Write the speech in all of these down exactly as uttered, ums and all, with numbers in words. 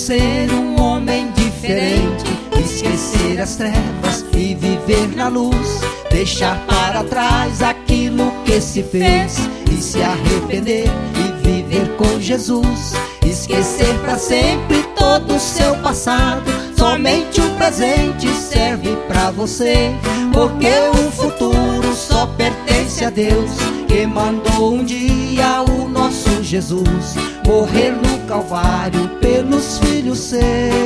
ser um homem diferente, esquecer as trevas e viver na luz, deixar para trás aquilo que se fez e se arrepender e viver com Jesus. Esquecer para sempre todo o seu passado, somente o presente serve para você, porque o futuro só pertence a Deus, que mandou um dia o nosso Jesus morrer no Calvário pelos filhos seus.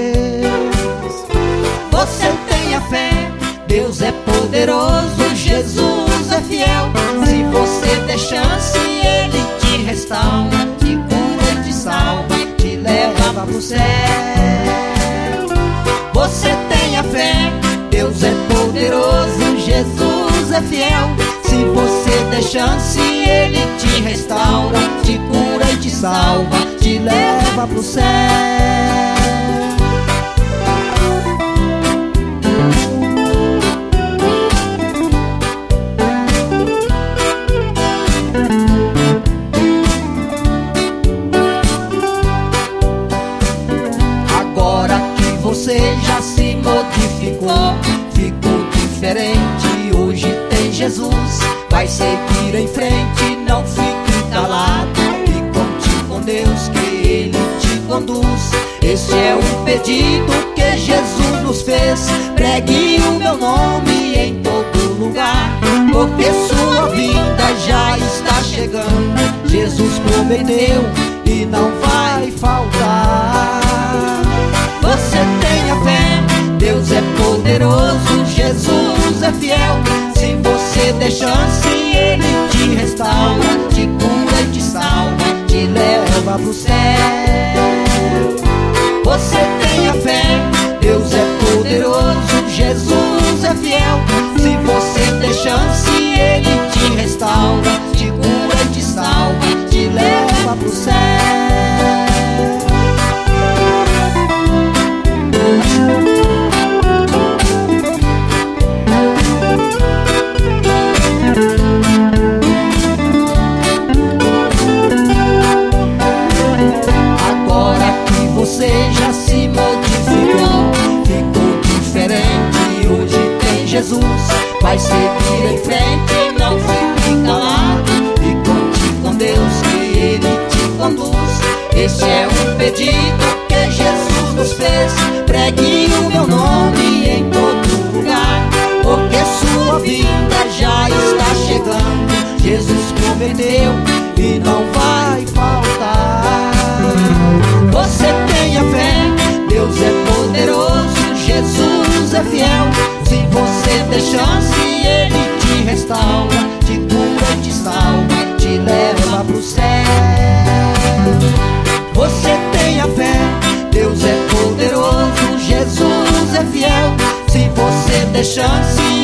Você tenha fé, Deus é poderoso, Jesus é fiel. Se você der chance, Ele te restaura, te cura e te salva, te leva pro céu. Você tenha fé, Deus é poderoso, Jesus é fiel. Se você der chance, Ele te restaura, te cura e te salva, te leva pro céu. Agora que você já se modificou, ficou diferente, hoje tem Jesus, vai seguir em frente, não fique calado e conte com Deus que Ele te conduz. Este é um pedido que Jesus nos fez: pregue o meu nome em todo lugar, porque sua vinda já está chegando. Jesus prometeu e não vai faltar. Você tenha fé, Deus é poderoso, Jesus é fiel. Se você der chance, Ele te restaura, te cura e te salva, te leva pro céu. Você tenha fé, Deus é poderoso, Jesus é fiel. Se você der chance, Ele te restaura, te cura e te salva, te leva pro céu. Você já se modificou, ficou diferente, hoje tem Jesus, vai seguir em frente, não fique calado e conte com Deus que Ele te conduz. Este é um pedido que Jesus nos fez: pregue o meu nome em todo lugar, porque sua vinda já está chegando. Jesus prometeu e não vai faltar. Você tenha fé, Deus é poderoso, Jesus é fiel. Se você der chance, Ele te restaura, te cura e te salva, te leva pro céu. Você tenha fé, Deus é poderoso, Jesus é fiel. Se você der chance,